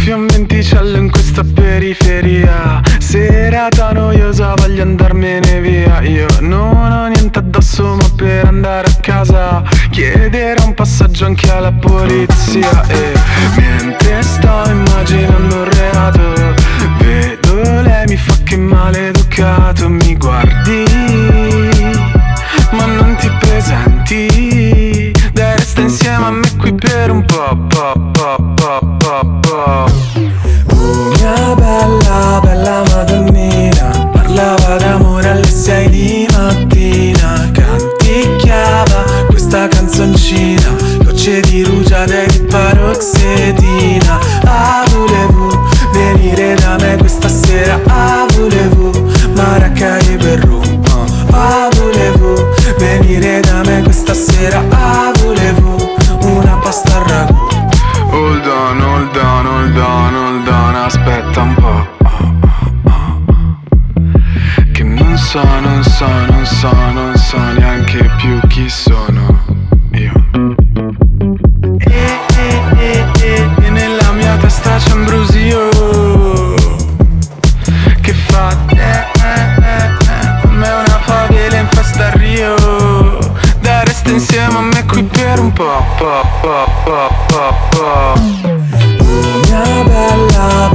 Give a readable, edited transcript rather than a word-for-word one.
soffio un venticello in questa periferia. Serata noiosa, voglio andarmene via. Io non ho niente addosso, ma per andare a casa chiederò un passaggio anche alla polizia. E mentre sto immaginando un reato, vedo lei, mi fa che maleducato. Mi guardi ma non ti presenti, dai resta insieme a me qui per un po', mia bella, bella madonnina, parlava d'amore alle 6 di mattina. Canticchiava questa canzoncina, gocce di rugiada e di paroxetina. Ah, volevo venire da me questa sera. Ah, volevo maracai per rum. Ah, volevo venire da me questa sera. Ah, volevo una pasta al ragù. Hold on, hold on, hold on, hold on, aspetta un po'. Che non so neanche più chi sono io. E nella mia testa c'è un brusio che fa come una favela in festa a Rio. Dai resta insieme a me qui per un po'. Oh mia bella,